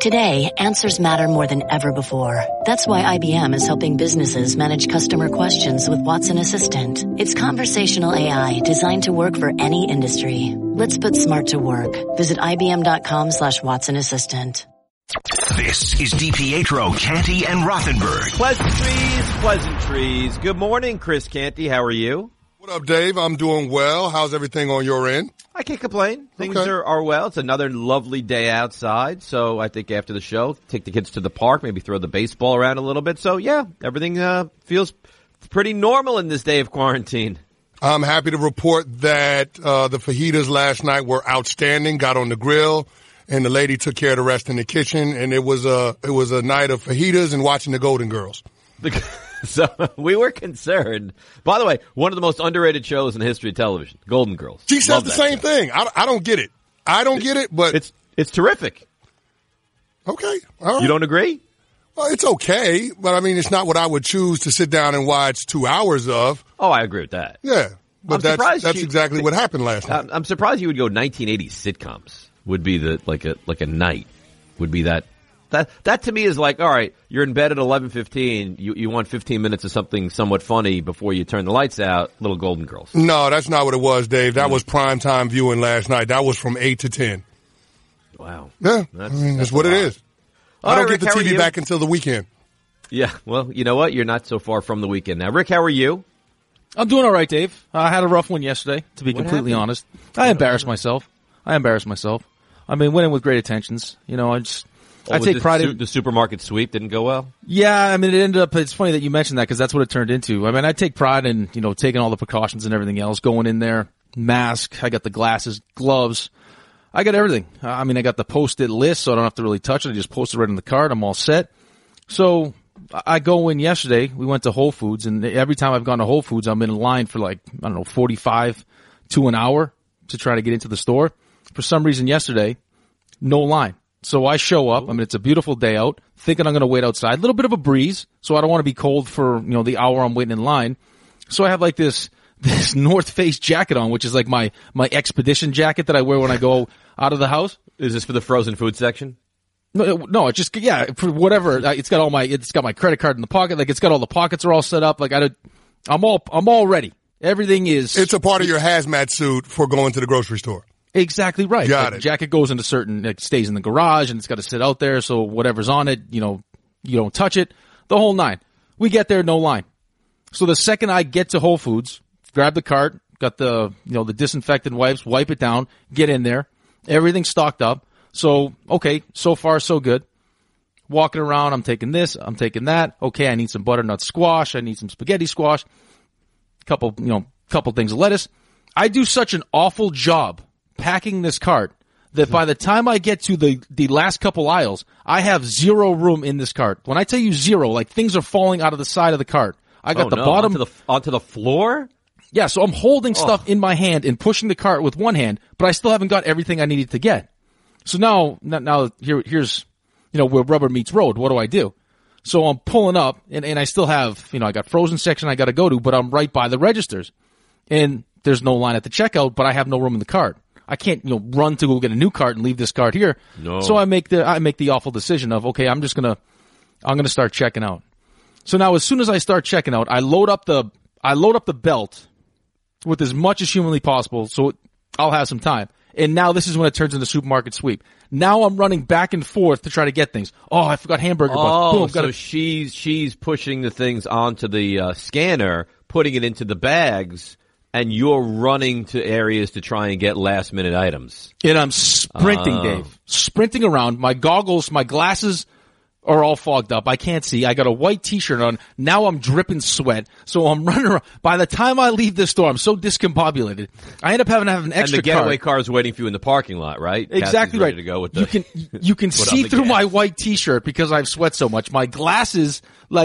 Today, answers matter more than ever before. That's why IBM is helping businesses manage customer questions with Watson Assistant. It's conversational AI designed to work for any industry. Let's put smart to work. Visit IBM.com/Watson Assistant. This is DiPietro, Canty, and Rothenberg. Pleasantries. Good morning, Chris Canty. How are you? What up, Dave? I'm doing well. How's everything on your end? I can't complain. Things are well. It's another lovely day outside. So I think after the show, take the kids to the park, maybe throw the baseball around a little bit. So, yeah, everything feels pretty normal in this day of quarantine. I'm happy to report that the fajitas last night were outstanding, got on the grill, and the lady took care of the rest in the kitchen. And it was a night of fajitas and watching the Golden Girls. So we were concerned. By the way, one of the most underrated shows in the history of television, Golden Girls. She says the same thing. I don't get it. I don't get it, but it's terrific. Okay. All right. You don't agree? Well, it's okay, but I mean, it's not what I would choose to sit down and watch 2 hours of. Oh, I agree with that. Yeah, but that's exactly what happened last night. I'm surprised you would go 1980s sitcoms. Would be like a night. Would be that. That to me is like, all right, you're in bed at 11:15. You want 15 minutes of something somewhat funny before you turn the lights out. Little Golden Girls. No, that's not what it was, Dave. That was primetime viewing last night. That was from 8 to 10. Wow. Yeah, that's what it is. I don't get the TV back until the weekend. Yeah, well, you know what? You're not so far from the weekend now. Rick, how are you? I'm doing all right, Dave. I had a rough one yesterday, to be completely honest. I embarrassed myself. I mean, went in with great intentions. You know, I take pride in the supermarket sweep didn't go well. Yeah, I mean, it ended up. It's funny that you mentioned that because that's what it turned into. I mean, I take pride in taking all the precautions and everything else. Going in there, mask. I got the glasses, gloves. I got everything. I mean, I got the Post-it list, so I don't have to really touch it. I just post it right on the card. I'm all set. So I go in yesterday. We went to Whole Foods, and every time I've gone to Whole Foods, I'm in line for 45 to an hour to try to get into the store. For some reason, yesterday, no line. So I show up. I mean, it's a beautiful day out, thinking I'm going to wait outside. A little bit of a breeze, so I don't want to be cold for, the hour I'm waiting in line. So I have this North Face jacket on, which is like my expedition jacket that I wear when I go out of the house. Is this for the frozen food section? No, it's just, for whatever. It's got my credit card in the pocket. It's got all the pockets are all set up. I'm all ready. Everything is. It's a part of your hazmat suit for going to the grocery store. Exactly right. Got it. The jacket goes into it stays in the garage and it's got to sit out there. So whatever's on it, you don't touch it. The whole nine. We get there, no line. So the second I get to Whole Foods, grab the cart, got the disinfectant wipes, wipe it down, get in there. Everything's stocked up. So, okay, so far so good. Walking around, I'm taking this, I'm taking that. Okay, I need some butternut squash. I need some spaghetti squash. Couple things of lettuce. I do such an awful job packing this cart that by the time I get to the last couple aisles, I have zero room in this cart. When I tell you zero, things are falling out of the side of the cart. I got bottom onto the floor. Yeah, so I'm holding stuff in my hand and pushing the cart with one hand, but I still haven't got everything I needed to get. So now here's where rubber meets road. What do I do? So I'm pulling up and I still have I got frozen section I got to go to, but I'm right by the registers, and there's no line at the checkout, but I have no room in the cart. I can't, run to go get a new cart and leave this cart here. No. So I make the awful decision of, okay, I'm gonna start checking out. So now as soon as I start checking out, I load up the belt with as much as humanly possible so I'll have some time. And now this is when it turns into supermarket sweep. Now I'm running back and forth to try to get things. Oh, I forgot hamburger buns. Boom, so she's pushing the things onto the scanner, putting it into the bags, and you're running to areas to try and get last-minute items. And I'm sprinting, Dave. Sprinting around. My goggles, my glasses are all fogged up. I can't see. I got a white T-shirt on. Now I'm dripping sweat. So I'm running around. By the time I leave the store, I'm so discombobulated. I end up having to have an extra car. And the getaway car is waiting for you in the parking lot, right? Exactly right. To go with you can see through my white T-shirt because I've sweat so much. My glasses,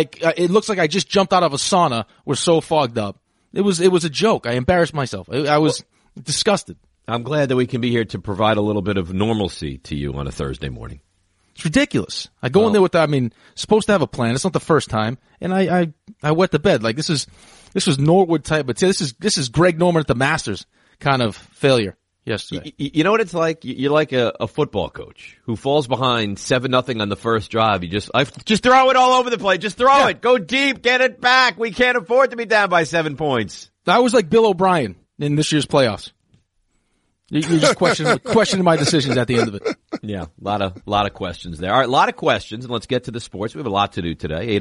it looks like I just jumped out of a sauna, were so fogged up. It was a joke. I embarrassed myself. I was disgusted. I'm glad that we can be here to provide a little bit of normalcy to you on a Thursday morning. It's ridiculous. I go in there with supposed to have a plan. It's not the first time. And I wet the bed. This was Norwood type, but this is Greg Norman at the Masters kind of failure. yesterday. You know what it's like? You're like a football coach who falls behind 7-0 on the first drive. You just throw it all over the place. Just throw it. Go deep. Get it back. We can't afford to be down by 7 points. I was like Bill O'Brien in this year's playoffs. You're just questioning my decisions at the end of it. Yeah, a lot of questions there. All right, a lot of questions, and let's get to the sports. We have a lot to do today.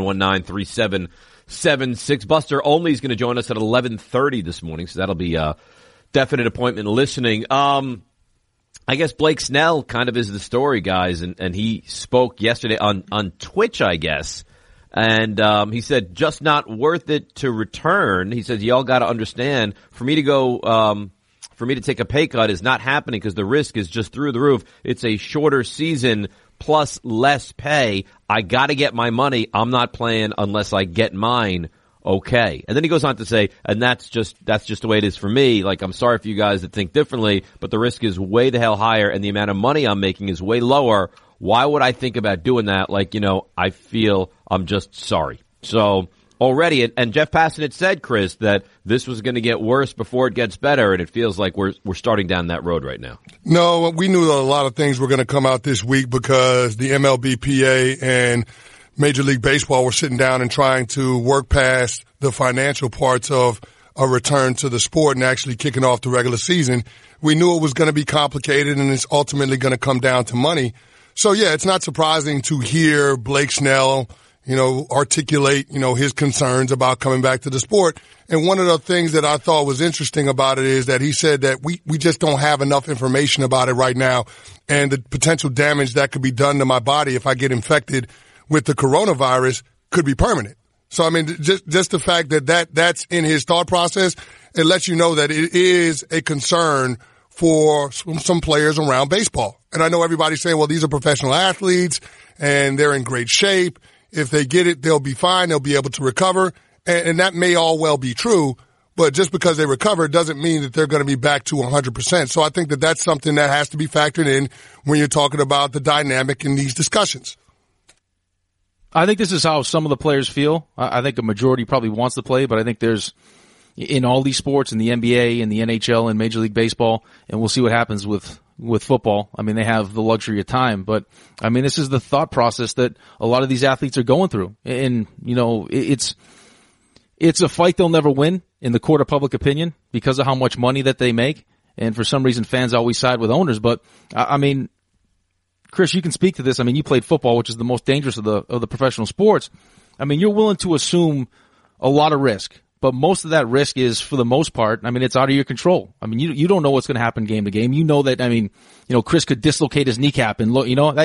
800-919-3776. Buster Olney is going to join us at 11:30 this morning, so that'll be a definite appointment listening. I guess Blake Snell kind of is the story, guys, and he spoke yesterday on Twitch, I guess. And he said, just not worth it to return. He says, y'all got to understand, for me to take a pay cut is not happening because the risk is just through the roof. It's a shorter season plus less pay. I got to get my money. I'm not playing unless I get mine. Okay. And then he goes on to say, and that's just the way it is for me. Like, I'm sorry for you guys that think differently, but the risk is way the hell higher and the amount of money I'm making is way lower. Why would I think about doing that? Like, I feel I'm just sorry. So already, and Jeff Passan said, Chris, that this was going to get worse before it gets better, and it feels like we're starting down that road right now. No, we knew that a lot of things were going to come out this week because the MLBPA and Major League Baseball were sitting down and trying to work past the financial parts of a return to the sport and actually kicking off the regular season. We knew it was going to be complicated, and it's ultimately going to come down to money. So, yeah, it's not surprising to hear Blake Snell, articulate, his concerns about coming back to the sport. And one of the things that I thought was interesting about it is that he said that we just don't have enough information about it right now, and the potential damage that could be done to my body if I get infected with the coronavirus could be permanent. So, I mean, just the fact that's in his thought process, it lets you know that it is a concern for some players around baseball. And I know everybody's saying, well, these are professional athletes and they're in great shape. If they get it, they'll be fine. They'll be able to recover. And that may all well be true, but just because they recover doesn't mean that they're going to be back to 100%. So I think that that's something that has to be factored in when you're talking about the dynamic in these discussions. I think this is how some of the players feel. I think a majority probably wants to play, but I think there's, in all these sports, in the NBA, in the NHL, and Major League Baseball, and we'll see what happens with football. I mean, they have the luxury of time, but I mean, this is the thought process that a lot of these athletes are going through. And, it's a fight they'll never win in the court of public opinion because of how much money that they make. And for some reason, fans always side with owners. But I mean, Chris, you can speak to this. I mean, you played football, which is the most dangerous of the professional sports. I mean, you're willing to assume a lot of risk. But most of that risk is, for the most part, I mean, it's out of your control. I mean, you don't know what's going to happen game to game. You know that, I mean, Chris could dislocate his kneecap and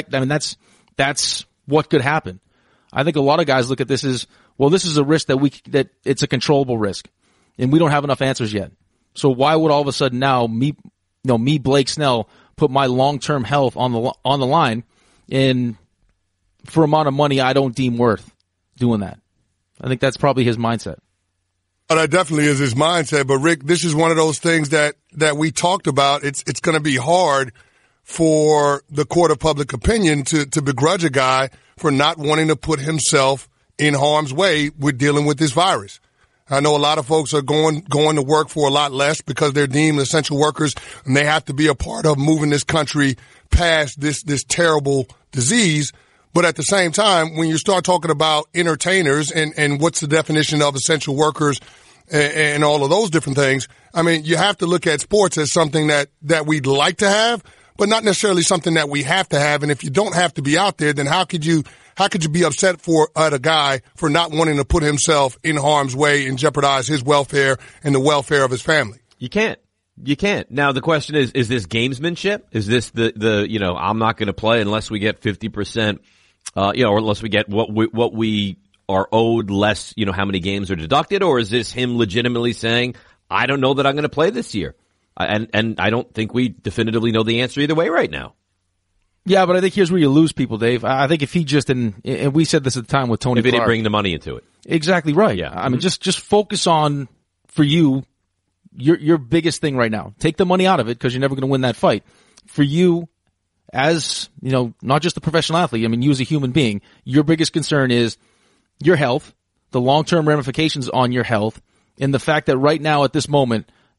that's what could happen. I think a lot of guys look at this as, well, this is a risk that it's a controllable risk, and we don't have enough answers yet. So why would all of a sudden now me, Blake Snell, put my long-term health on the line, and for amount of money I don't deem worth doing that? I think that's probably his mindset. Oh, that definitely is his mindset. But Rick, this is one of those things that we talked about. It's going to be hard for the court of public opinion to begrudge a guy for not wanting to put himself in harm's way with dealing with this virus. I know a lot of folks are going to work for a lot less because they're deemed essential workers, and they have to be a part of moving this country past this terrible disease. But at the same time, when you start talking about entertainers and what's the definition of essential workers and all of those different things, I mean, you have to look at sports as something that we'd like to have, but not necessarily something that we have to have. And if you don't have to be out there, then how could you be upset at a guy for not wanting to put himself in harm's way and jeopardize his welfare and the welfare of his family? You can't. Now the question is this gamesmanship? Is this the I'm not going to play unless we get 50%, or unless we get what we are owed less, how many games are deducted? Or is this him legitimately saying, I don't know that I'm going to play this year? And I don't think we definitively know the answer either way right now. Yeah, but I think here's where you lose people, Dave. I think if he just and we said this at the time with Tony Clark. If he didn't bring the money into it. Exactly right. Yeah. I mean, just focus on, for you, your biggest thing right now. Take the money out of it because you're never going to win that fight. For you, as, not just a professional athlete, I mean, you as a human being, your biggest concern is your health, the long-term ramifications on your health, and the fact that right now at this moment,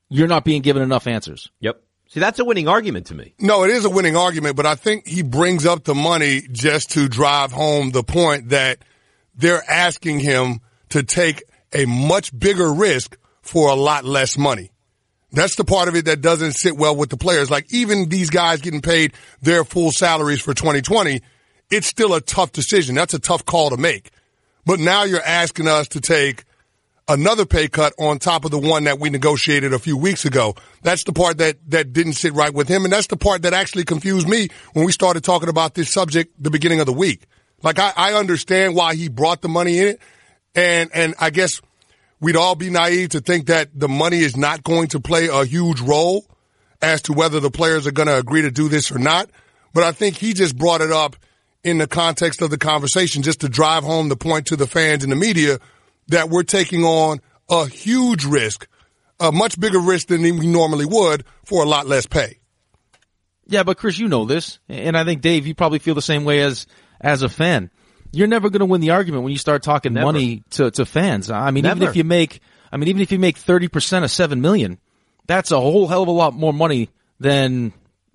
you're not being given enough answers. Yep. See, that's a winning argument to me. No, it is a winning argument, but I think he brings up the money just to drive home the point that they're asking him to take a much bigger risk for a lot less money. That's the part of it that doesn't sit well with the players. Like, even these guys getting paid their full salaries for 2020, it's still a tough decision. That's a tough call to make. But now you're asking us to take another pay cut on top of the one that we negotiated a few weeks ago. That's the part that didn't sit right with him, and that's the part that actually confused me when we started talking about this subject the beginning of the week. Like, I understand why he brought the money in it, and I guess we'd all be naive to think that the money is not going to play a huge role as to whether the players are going to agree to do this or not. But I think he just brought it up in the context of the conversation just to drive home the point to the fans and the media that we're taking on a huge risk, a much bigger risk than we normally would for a lot less pay. Yeah, but Chris, you know this, and I think Dave, you probably feel the same way as a fan. You're never going to win the argument when you start talking money to fans. I mean, even if you make 30% of $7 million, that's a whole hell of a lot more money than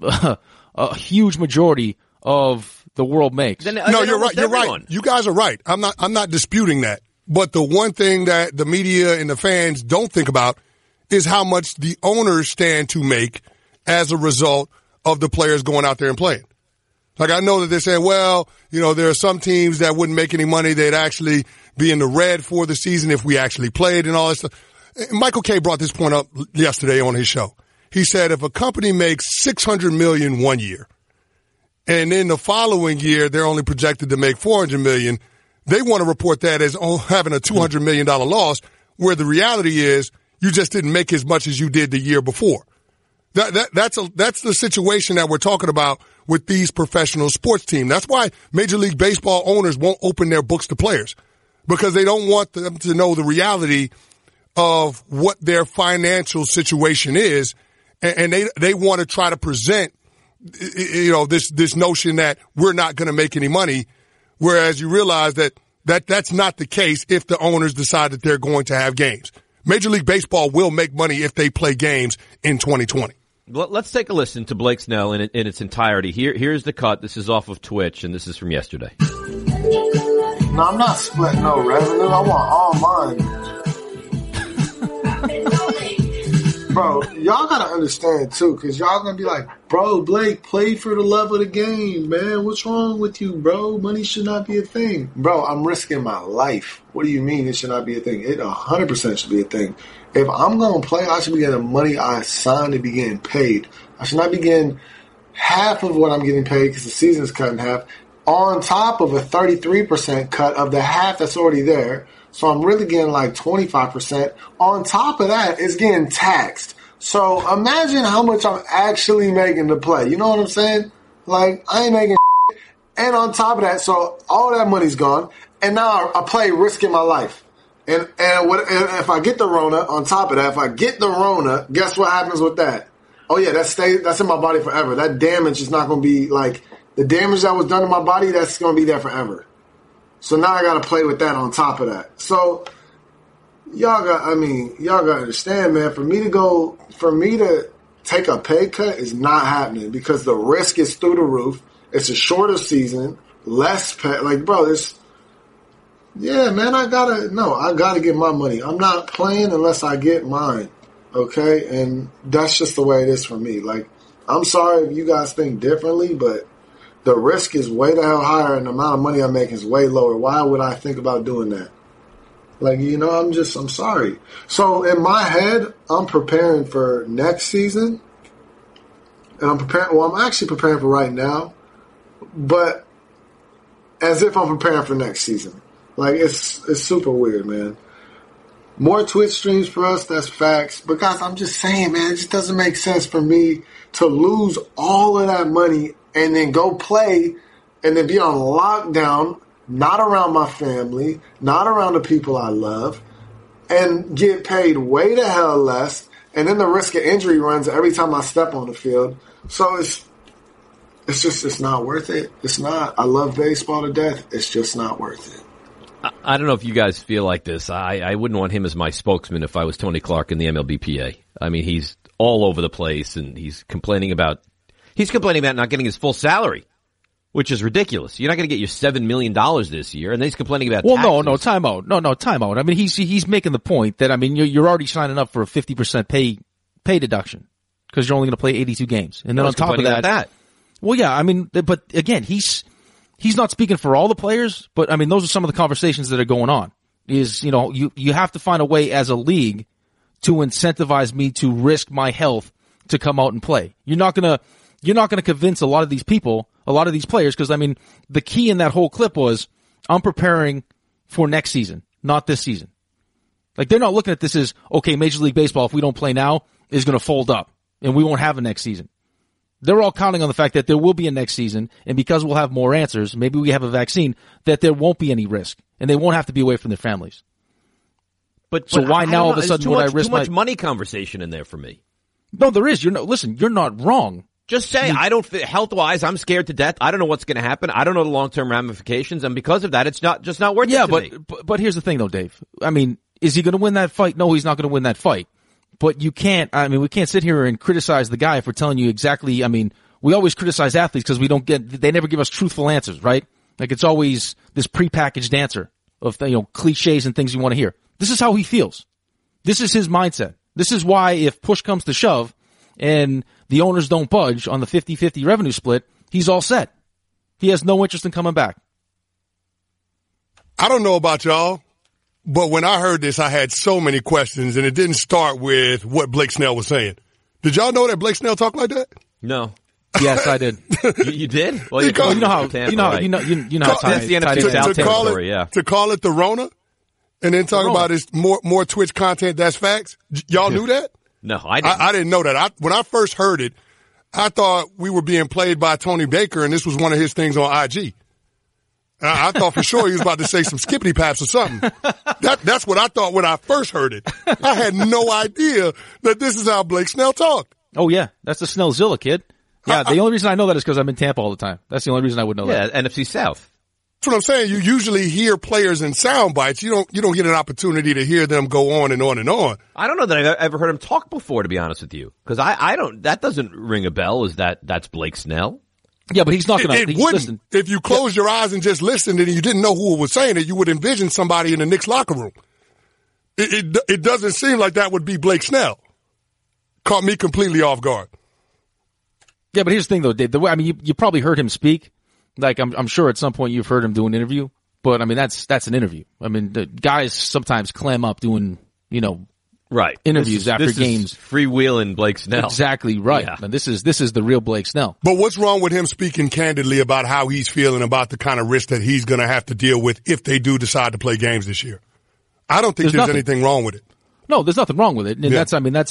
a huge majority of the world makes. No, you're right. You're right. You guys are right. I'm not disputing that. But the one thing that the media and the fans don't think about is how much the owners stand to make as a result of the players going out there and playing. Like, I know that they're saying, well, there are some teams that wouldn't make any money. They'd actually be in the red for the season if we actually played and all that stuff. Michael Kay brought this point up yesterday on his show. He said if a company makes $600 million one year and then the following year they're only projected to make $400 million, they want to report that as having a $200 million loss, where the reality is you just didn't make as much as you did the year before. That's the situation that we're talking about with these professional sports teams. That's why Major League Baseball owners won't open their books to players, because they don't want them to know the reality of what their financial situation is, and they want to try to present this notion that we're not going to make any money. Whereas you realize that's not the case if the owners decide that they're going to have games. Major League Baseball will make money if they play games in 2020. Let's take a listen to Blake Snell in its entirety. Here's the cut. This is off of Twitch, and this is from yesterday. No, I'm not splitting no revenue. I want all mine. Bro, y'all gotta understand too, cause y'all gonna be like, bro, Blake, play for the love of the game, man. What's wrong with you, bro? Money should not be a thing. Bro, I'm risking my life. What do you mean it should not be a thing? It 100% should be a thing. If I'm gonna play, I should be getting the money I signed to be getting paid. I should not be getting half of what I'm getting paid because the season's cut in half, on top of a 33% cut of the half that's already there. So I'm really getting like 25%. On top of that, it's getting taxed. So imagine how much I'm actually making to play. You know what I'm saying? Like, I ain't making shit. And on top of that, so all that money's gone. And now I play risking my life. And if I get the Rona, on top of that, if I get the Rona, guess what happens with that? Oh yeah, that's in my body forever. That damage is not going to be like, the damage that was done to my body, that's going to be there forever. So now I got to play with that on top of that. So y'all got to understand, man, for me to take a pay cut is not happening because the risk is through the roof. It's a shorter season, less pay. Like, bro, yeah, man, I got to get my money. I'm not playing unless I get mine. Okay. And that's just the way it is for me. Like, I'm sorry if you guys think differently, but the risk is way the hell higher and the amount of money I'm making is way lower. Why would I think about doing that? Like, I'm sorry. So in my head, I'm preparing for next season. And I'm actually preparing for right now. But as if I'm preparing for next season. Like, it's super weird, man. More Twitch streams for us, that's facts. But guys, I'm just saying, man, it just doesn't make sense for me to lose all of that money and then go play and then be on lockdown, not around my family, not around the people I love, and get paid way the hell less, and then the risk of injury runs every time I step on the field. So it's not worth it. It's not. I love baseball to death. It's just not worth it. I don't know if you guys feel like this. I wouldn't want him as my spokesman if I was Tony Clark in the MLBPA. I mean, he's all over the place, and he's complaining about not getting his full salary, which is ridiculous. You're not going to get your $7 million this year, and then he's complaining about taxes. No, time out. No, time out. I mean, he's making the point that, I mean, you're already signing up for a 50% pay deduction because you're only going to play 82 games. And then on top of that. Well, yeah, I mean, but again, he's not speaking for all the players, but I mean, those are some of the conversations that are going on. Is, you have to find a way as a league to incentivize me to risk my health to come out and play. You're not going to convince a lot of these people, a lot of these players, because I mean, the key in that whole clip was, I'm preparing for next season, not this season. Like, they're not looking at this as, okay, Major League Baseball, if we don't play now, is going to fold up and we won't have a next season. They're all counting on the fact that there will be a next season, and because we'll have more answers, maybe we have a vaccine, that there won't be any risk and they won't have to be away from their families. But why now all of a sudden would I risk too much money conversation in there for me? No, there is. You're not wrong. Just say, I don't, health-wise, I'm scared to death. I don't know what's going to happen. I don't know the long-term ramifications. And because of that, it's not worth it to me. But here's the thing though, Dave. I mean, is he going to win that fight? No, he's not going to win that fight. But we can't sit here and criticize the guy for telling you exactly, I mean, we always criticize athletes because they never give us truthful answers, right? Like, it's always this prepackaged answer of, cliches and things you want to hear. This is how he feels. This is his mindset. This is why if push comes to shove and the owners don't budge on the 50-50 revenue split, he's all set. He has no interest in coming back. I don't know about y'all, but when I heard this, I had so many questions, and it didn't start with what Blake Snell was saying. Did y'all know that Blake Snell talked like that? No. Yes, I did. You did? Well, you know how that's the NFC South territory, yeah. To call it the Rona, and then talk about his more Twitch content. That's facts. Y'all knew that? No, I didn't. I didn't know that. When I first heard it, I thought we were being played by Tony Baker, and this was one of his things on IG. I thought for sure he was about to say some skippity paps or something. That's what I thought when I first heard it. I had no idea that this is how Blake Snell talked. Oh yeah, that's the Snellzilla, kid. Yeah, the only reason I know that is because I'm in Tampa all the time. That's the only reason I would know that. Yeah, NFC South. That's what I'm saying. You usually hear players in sound bites. You don't get an opportunity to hear them go on and on and on. I don't know that I've ever heard him talk before, to be honest with you, because I don't. That doesn't ring a bell. That's Blake Snell? Yeah, but he's not going to. It wouldn't. Listen. If you closed your eyes and just listened and you didn't know who was saying it, you would envision somebody in the Knicks locker room. It doesn't seem like that would be Blake Snell. Caught me completely off guard. Yeah, but here's the thing though, Dave. You probably heard him speak. Like, I'm sure at some point you've heard him do an interview, but I mean, that's an interview. I mean, the guys sometimes clam up doing, right. interviews after games. Freewheeling Blake Snell. Exactly right. Yeah. And this is the real Blake Snell. But what's wrong with him speaking candidly about how he's feeling about the kind of risk that he's going to have to deal with if they do decide to play games this year? I don't think there's anything wrong with it. No, there's nothing wrong with it. And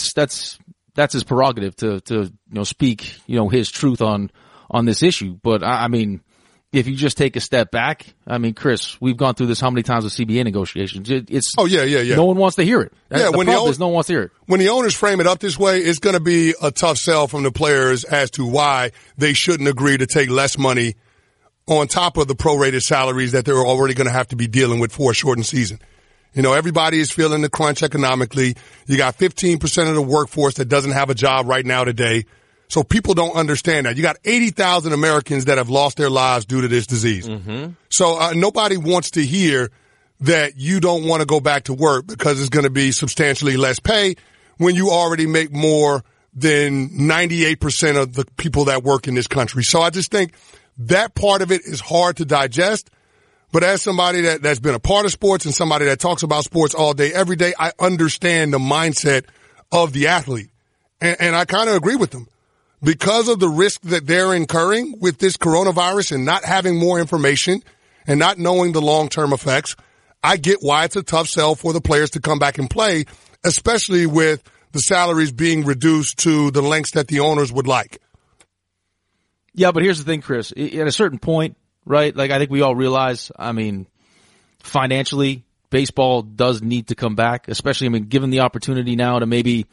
that's his prerogative to speak, his truth on this issue. But I mean, if you just take a step back, I mean, Chris, we've gone through this how many times with CBA negotiations? Yeah. No one wants to hear it. Yeah, no one wants to hear it. When the owners frame it up this way, it's going to be a tough sell from the players as to why they shouldn't agree to take less money on top of the prorated salaries that they're already going to have to be dealing with for a shortened season. Everybody is feeling the crunch economically. You got 15% of the workforce that doesn't have a job right now today. So people don't understand that. You got 80,000 Americans that have lost their lives due to this disease. Mm-hmm. So nobody wants to hear that you don't want to go back to work because it's going to be substantially less pay when you already make more than 98% of the people that work in this country. So I just think that part of it is hard to digest. But as somebody that's been a part of sports and somebody that talks about sports all day, every day, I understand the mindset of the athlete. And I kind of agree with them. Because of the risk that they're incurring with this coronavirus and not having more information and not knowing the long-term effects, I get why it's a tough sell for the players to come back and play, especially with the salaries being reduced to the lengths that the owners would like. Yeah, but here's the thing, Chris. At a certain point, right, like I think we all realize, I mean, financially, baseball does need to come back, especially, given the opportunity now to maybe,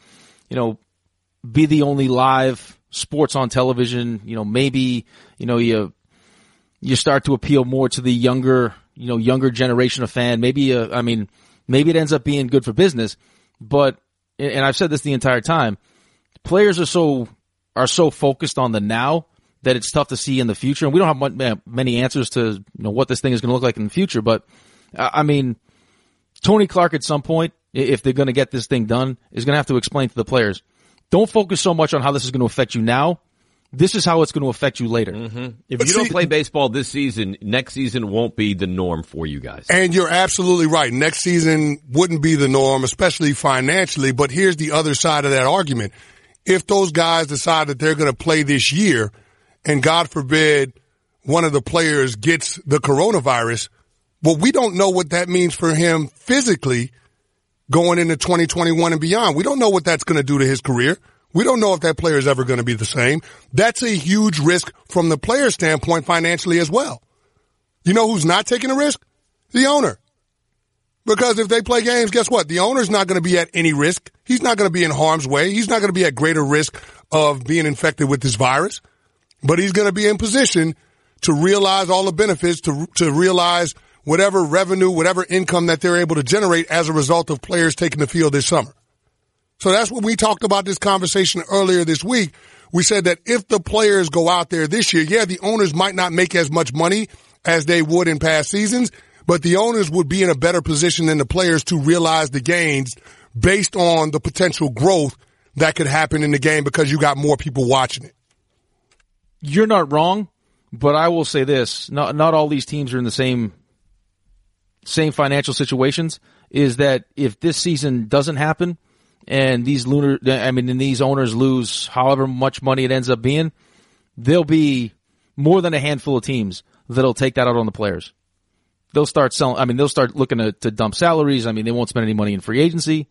be the only live sports on television, maybe, you start to appeal more to the younger younger generation of fan. Maybe it ends up being good for business, but, and I've said this the entire time, players are so focused on the now that it's tough to see in the future. And we don't have many answers to what this thing is going to look like in the future. But Tony Clark at some point, if they're going to get this thing done, is going to have to explain to the players, don't focus so much on how this is going to affect you now. This is how it's going to affect you later. Mm-hmm. If you don't play baseball this season, next season won't be the norm for you guys. And you're absolutely right. Next season wouldn't be the norm, especially financially. But here's the other side of that argument. If those guys decide that they're going to play this year, and God forbid one of the players gets the coronavirus, well, we don't know what that means for him physically going into 2021 and beyond. We don't know what that's going to do to his career. We don't know if that player is ever going to be the same. That's a huge risk from the player standpoint financially as well. You know who's not taking a risk? The owner. Because if they play games, guess what? The owner's not going to be at any risk. He's not going to be in harm's way. He's not going to be at greater risk of being infected with this virus. But he's going to be in position to realize all the benefits, to realize whatever revenue, whatever income that they're able to generate as a result of players taking the field this summer. So that's what we talked about this conversation earlier this week. We said that if the players go out there this year, yeah, the owners might not make as much money as they would in past seasons, but the owners would be in a better position than the players to realize the gains based on the potential growth that could happen in the game because you got more people watching it. You're not wrong, but I will say this. Not all these teams are in the same financial situations, is that if this season doesn't happen and these owners lose however much money it ends up being, there'll be more than a handful of teams that'll take that out on the players. They'll start selling. They'll start looking to dump salaries. They won't spend any money in free agency.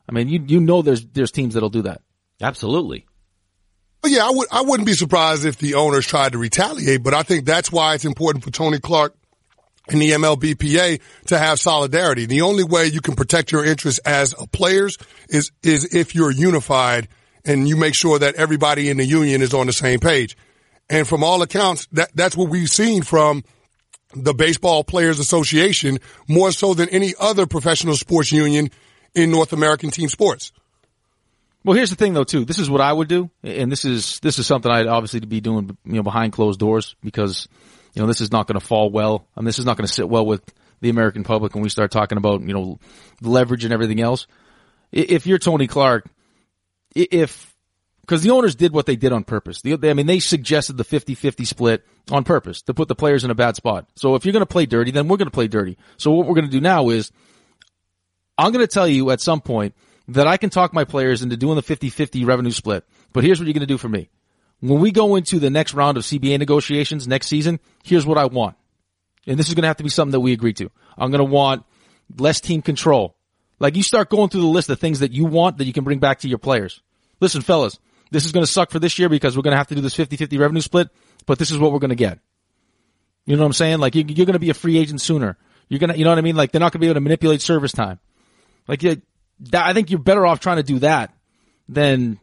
There's teams that'll do that. Absolutely. Yeah, I wouldn't be surprised if the owners tried to retaliate, but I think that's why it's important for Tony Clark and the MLBPA to have solidarity. The only way you can protect your interests as players is if you're unified and you make sure that everybody in the union is on the same page. And from all accounts, that's what we've seen from the Baseball Players Association, more so than any other professional sports union in North American team sports. Well, here's the thing, though, too. This is what I would do, and this is something I'd obviously be doing, behind closed doors, because, this is not going to fall well. This is not going to sit well with the American public when we start talking about, leverage and everything else. If you're Tony Clark, because the owners did what they did on purpose. They suggested the 50-50 split on purpose to put the players in a bad spot. So if you're going to play dirty, then we're going to play dirty. So what we're going to do now is, I'm going to tell you at some point that I can talk my players into doing the 50-50 revenue split. But here's what you're going to do for me. When we go into the next round of CBA negotiations next season, here's what I want. And this is going to have to be something that we agree to. I'm going to want less team control. Like, you start going through the list of things that you want that you can bring back to your players. Listen, fellas, this is going to suck for this year because we're going to have to do this 50-50 revenue split, but this is what we're going to get. You know what I'm saying? Like, you're going to be a free agent sooner. You're going to, you know what I mean? Like, they're not going to be able to manipulate service time. Like, I think you're better off trying to do that than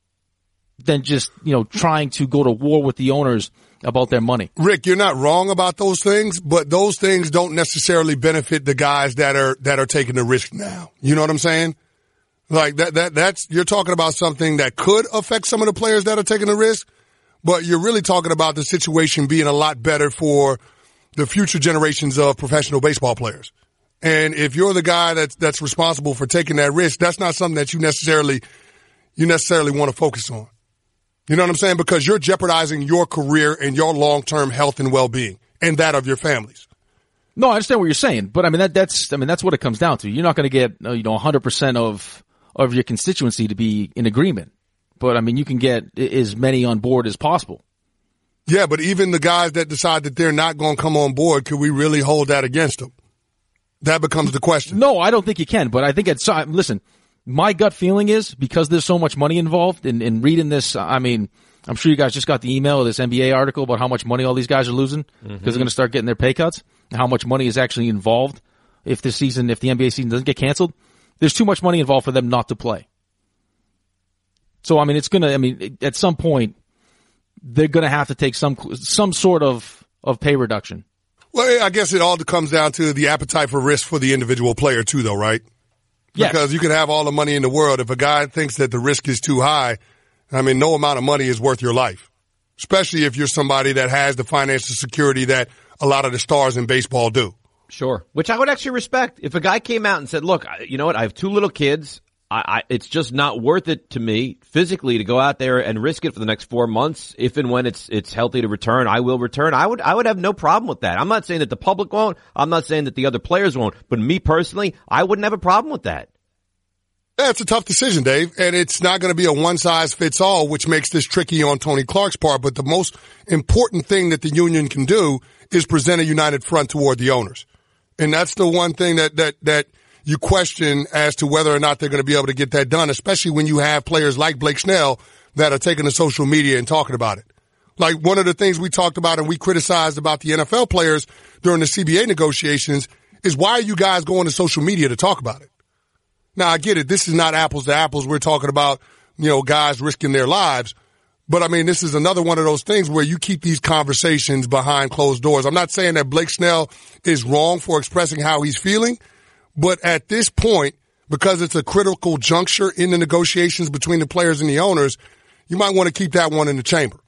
just, trying to go to war with the owners about their money. Rick, you're not wrong about those things, but those things don't necessarily benefit the guys that are taking the risk now. You know what I'm saying? Like that's you're talking about something that could affect some of the players that are taking the risk, but you're really talking about the situation being a lot better for the future generations of professional baseball players. And if you're the guy that's responsible for taking that risk, that's not something that you necessarily want to focus on. You know what I'm saying? Because you're jeopardizing your career and your long-term health and well-being and that of your families. No, I understand what you're saying, but that's what it comes down to. You're not going to get 100% of your constituency to be in agreement, but you can get as many on board as possible. Yeah, but even the guys that decide that they're not going to come on board, could we really hold that against them? That becomes the question. No, I don't think you can, but I think listen, my gut feeling is, because there's so much money involved in reading this, I'm sure you guys just got the email of this NBA article about how much money all these guys are losing because they're going to start getting their pay cuts, and how much money is actually involved if the NBA season doesn't get canceled. There's too much money involved for them not to play. So, at some point, they're going to have to take some sort of pay reduction. Well, I guess it all comes down to the appetite for risk for the individual player too, though, right? Yes. Because you can have all the money in the world. If a guy thinks that the risk is too high, I mean, no amount of money is worth your life, especially if you're somebody that has the financial security that a lot of the stars in baseball do. Sure. Which I would actually respect. If a guy came out and said, look, you know what, I have 2 little kids. It's just not worth it to me physically to go out there and risk it for the next 4 months. If and when it's healthy to return, I will return. I would have no problem with that. I'm not saying that the public won't. I'm not saying that the other players won't. But me personally, I wouldn't have a problem with that. Yeah, it's a tough decision, Dave, and it's not going to be a one-size-fits-all, which makes this tricky on Tony Clark's part. But the most important thing that the union can do is present a united front toward the owners. And that's the one thing that you question as to whether or not they're going to be able to get that done, especially when you have players like Blake Snell that are taking to social media and talking about it. Like one of the things we talked about and we criticized about the NFL players during the CBA negotiations is why are you guys going to social media to talk about it? Now, I get it. This is not apples to apples. We're talking about, guys risking their lives. But, I mean, this is another one of those things where you keep these conversations behind closed doors. I'm not saying that Blake Snell is wrong for expressing how he's feeling. But at this point, because it's a critical juncture in the negotiations between the players and the owners, you might want to keep that one in the chamber.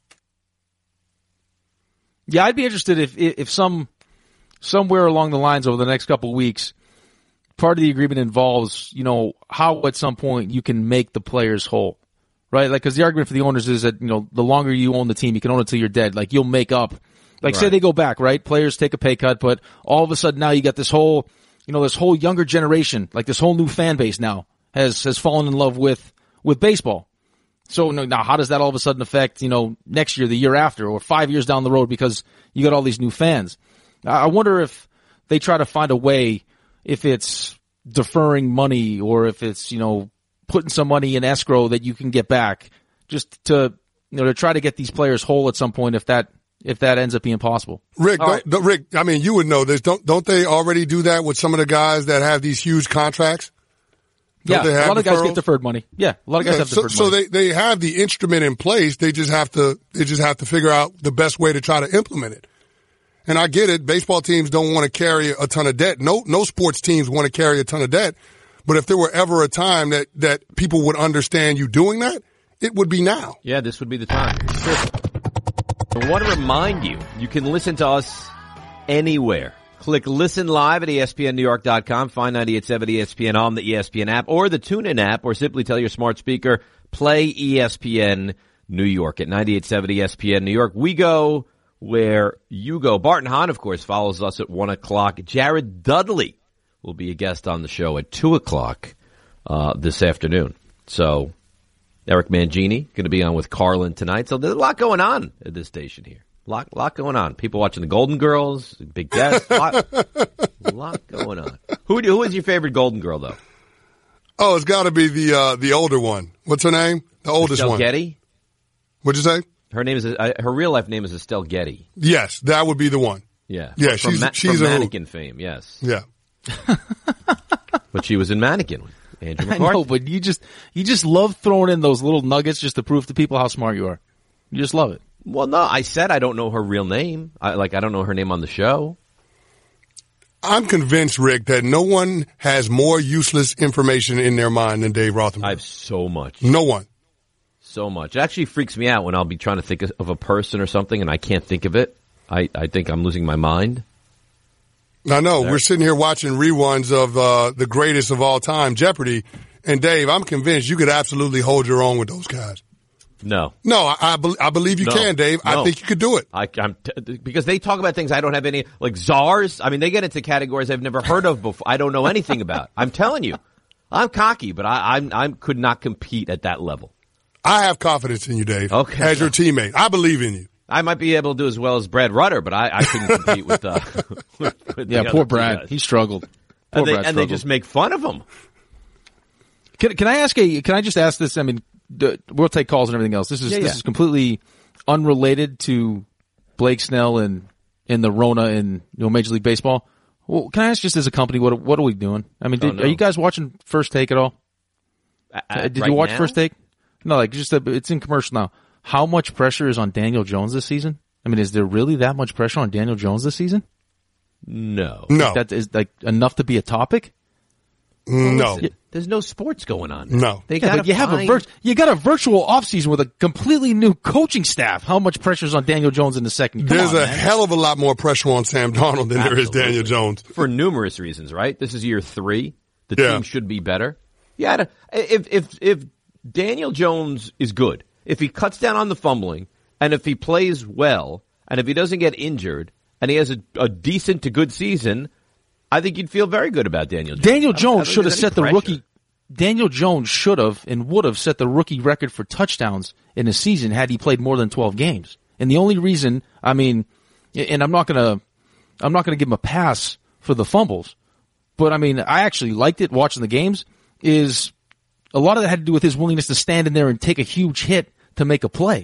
Yeah, I'd be interested if somewhere along the lines over the next couple of weeks, part of the agreement involves, how at some point you can make the players whole, right? Like, because the argument for the owners is that, the longer you own the team, you can own it till you're dead. Like, you'll make up. Like, say they go back, right? Players take a pay cut, but all of a sudden now you got this whole younger generation, like this whole new fan base now has fallen in love with baseball. So now how does that all of a sudden affect, next year, the year after, or 5 years down the road because you got all these new fans? I wonder if they try to find a way, if it's deferring money or if it's, putting some money in escrow that you can get back just to, to try to get these players whole at some point if that ends up being possible. Rick, Rick, I mean, you would know this. Don't they already do that with some of the guys that have these huge contracts? Yeah, a lot of guys get deferred money. Yeah, a lot of guys have deferred money. So they have the instrument in place. They just have to figure out the best way to try to implement it. And I get it. Baseball teams don't want to carry a ton of debt. No sports teams want to carry a ton of debt. But if there were ever a time that people would understand you doing that, it would be now. Yeah, this would be the time. Sure. I want to remind you, you can listen to us anywhere. Click Listen Live at ESPNNewYork.com. Find 98.7 ESPN on the ESPN app or the TuneIn app, or simply tell your smart speaker, play ESPN New York at 98.7 ESPN New York. We go where you go. Barton Hahn, of course, follows us at 1 o'clock. Jared Dudley will be a guest on the show at 2 o'clock this afternoon. So Eric Mangini going to be on with Carlin tonight. So there's a lot going on at this station here. Lot going on. People watching the Golden Girls, big guests, lot going on. Who is your favorite Golden Girl, though? Oh, it's got to be the older one. What's her name? The oldest Estelle one. Getty? What'd you say? Her name is her real life name is Estelle Getty. Yes, that would be the one. Yeah, yeah. From she's a Mannequin fame. Yes. Yeah. But she was in Mannequin with Andrew McCarthy. I know, but you just love throwing in those little nuggets just to prove to people how smart you are. You just love it. Well, no, I said I don't know her real name. I don't know her name on the show. I'm convinced, Rick, that no one has more useless information in their mind than Dave Rothenberg. I have so much. No one. So much. It actually freaks me out when I'll be trying to think of a person or something and I can't think of it. I think I'm losing my mind. I know. We're sitting here watching reruns of the greatest of all time, Jeopardy. And, Dave, I'm convinced you could absolutely hold your own with those guys. No. No, I believe you can, Dave. No. I think you could do it. Because they talk about things I don't have any, like czars. I mean, they get into categories I've never heard of before. I don't know anything about. I'm telling you. I'm cocky, but I could not compete at that level. I have confidence in you, Dave. Okay. As your teammate. I believe in you. I might be able to do as well as Brad Rutter, but I couldn't compete with yeah, poor Brad. He struggled. And they just make fun of him. Can I just ask this? I mean, we'll take calls and everything else. This is completely unrelated to Blake Snell and the Rona and Major League Baseball. Well, can I ask just as a company, what are we doing? I mean, are you guys watching First Take at all? Did you watch First Take? No, like it's in commercial now. How much pressure is on Daniel Jones this season? I mean, is there really that much pressure on Daniel Jones this season? No. That is like enough to be a topic? No. Listen, there's no sports going on. No. They Yeah, but you have you got a virtual offseason with a completely new coaching staff. How much pressure is on Daniel Jones in the second? There's a hell of a lot more pressure on Sam Darnold than there is Daniel Jones. For numerous reasons, right? This is year 3. The team should be better. Yeah, if Daniel Jones is good, if he cuts down on the fumbling, and if he plays well, and if he doesn't get injured, and he has a decent to good season, I think you'd feel very good about Daniel Jones. Daniel Jones should have set the pressure. rookie. Daniel Jones should have and would have set the rookie record for touchdowns in a season had he played more than 12 games. And the only reason, I mean, and I'm not gonna give him a pass for the fumbles, but I mean, I actually liked it watching the games. Is a lot of that had to do with his willingness to stand in there and take a huge hit to make a play.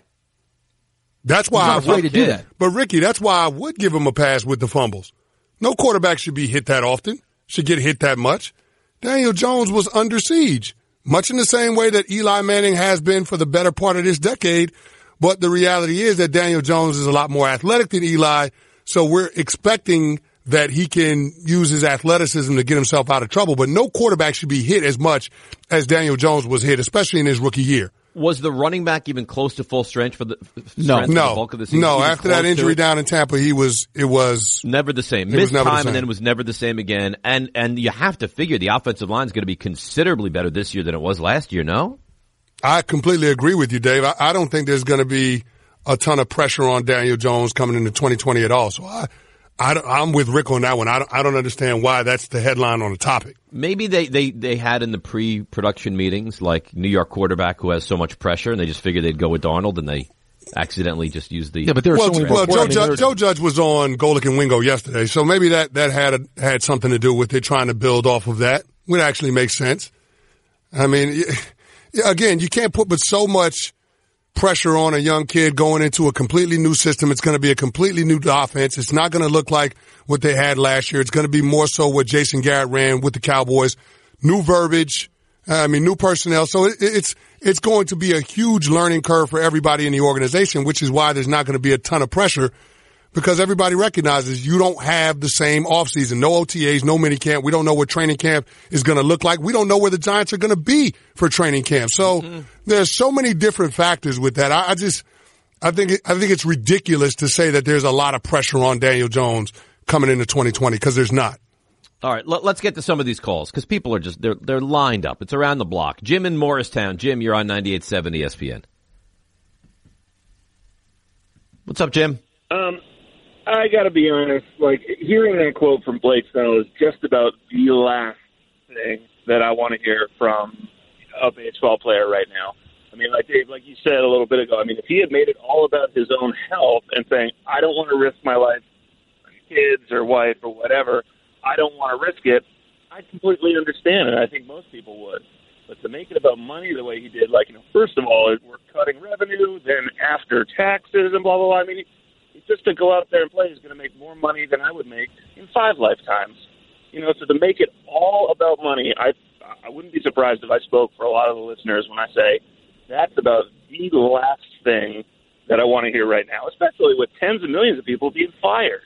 That's why He's not afraid to do that. But Ricky, that's why I would give him a pass with the fumbles. No quarterback should be hit that often, should get hit that much. Daniel Jones was under siege, much in the same way that Eli Manning has been for the better part of this decade. But the reality is that Daniel Jones is a lot more athletic than Eli, so we're expecting that he can use his athleticism to get himself out of trouble. But no quarterback should be hit as much as Daniel Jones was hit, especially in his rookie year. Was the running back even close to full strength for the bulk of the season? No. After that injury down in Tampa, it was never the same. Missed time and then it was never the same again. And you have to figure the offensive line is going to be considerably better this year than it was last year. No, I completely agree with you, Dave. I don't think there's going to be a ton of pressure on Daniel Jones coming into 2020 at all. So I'm with Rick on that one. I don't understand why that's the headline on the topic. Maybe they had in the pre-production meetings like New York quarterback who has so much pressure, and they just figured they'd go with Darnold, and they accidentally just used the. Yeah, but there are so many. Joe Judge was on Golic and Wingo yesterday, so maybe that had something to do with it, trying to build off of that. Would actually make sense. I mean, again, you can't put so much pressure on a young kid going into a completely new system. It's going to be a completely new offense. It's not going to look like what they had last year. It's going to be more so what Jason Garrett ran with the Cowboys. New verbiage. New personnel. So it's going to be a huge learning curve for everybody in the organization, which is why there's not going to be a ton of pressure because everybody recognizes you don't have the same offseason. No OTAs, no minicamp. We don't know what training camp is going to look like. We don't know where the Giants are going to be for training camp. So there's so many different factors with that. I think it's ridiculous to say that there's a lot of pressure on Daniel Jones coming into 2020 because there's not. All right, let's get to some of these calls because people are just they're lined up. It's around the block. Jim in Morristown. Jim, you're on 98.7 ESPN. What's up, Jim? I got to be honest. Like hearing that quote from Blake Snell is just about the last thing that I want to hear from a baseball player right now. I mean, like Dave, like you said a little bit ago. I mean, if he had made it all about his own health and saying, "I don't want to risk my life, kids or wife or whatever," I don't want to risk it, I completely understand it. I think most people would. But to make it about money the way he did, like, first of all, we're cutting revenue, then after taxes and blah, blah, blah. I mean, just to go out there and play is going to make more money than I would make in 5 lifetimes. So to make it all about money, I wouldn't be surprised if I spoke for a lot of the listeners when I say that's about the last thing that I want to hear right now, especially with tens of millions of people being fired.